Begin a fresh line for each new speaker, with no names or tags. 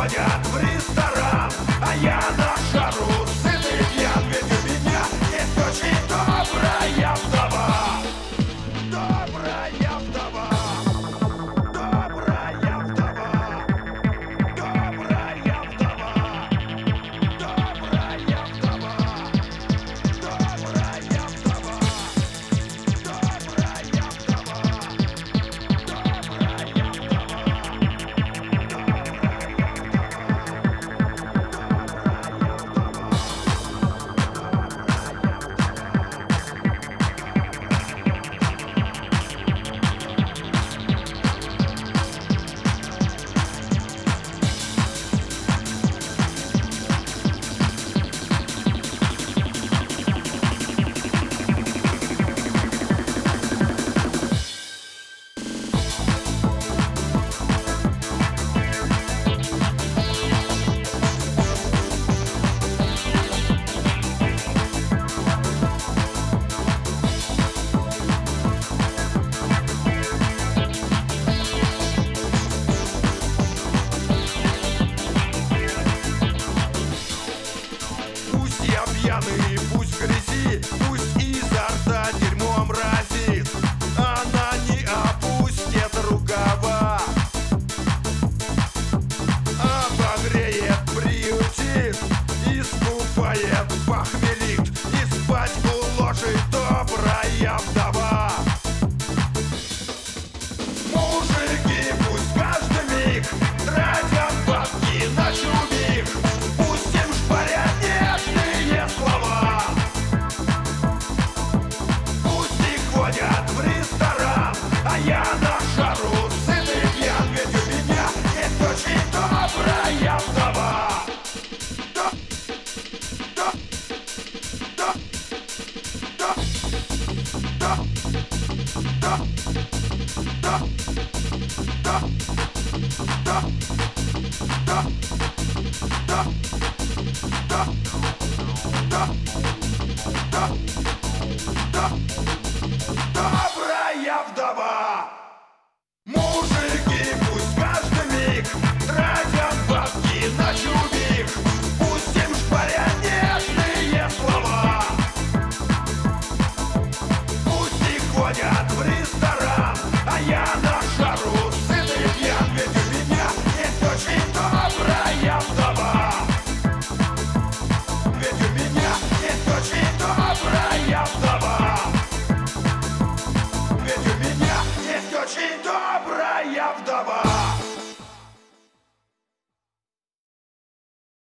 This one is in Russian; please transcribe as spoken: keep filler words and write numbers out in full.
ходят в ресторан, а я на жару сытый пьян. Ведь у меня есть очень добрая вдова. Добрая вдова. Добрая вдова. Добрая вдова. Добрая вдова. Добрая вдова. Добрая Пусть я пьяный, пусть в грязи, пусть изо рта дерьмом разит, она не опустит рукава, обогреет, приютит, искупает, похмелит и спать уложит добрая вдова. Мужики пусть каждый миг тратят бабки на чубик, пусть им шпарят нежные слова. Пусть не ходят в ресторан, а я на жару сытый пьян. Ведь у меня есть очень добрая вдова. Да, да, да, да, да, да, да, да, да, да, да, да, да, да, да, добрая вдова. Мужики пусть каждый миг тратят бабки на чубик, пусть им шпарят нежные слова. Пусть не ходят в ресторан, а я на жару сытый пьян. Ведь у меня есть очень добрая вдова. Ведь у меня есть очень добрая вдова. Ведь у меня есть очень добрая вдова.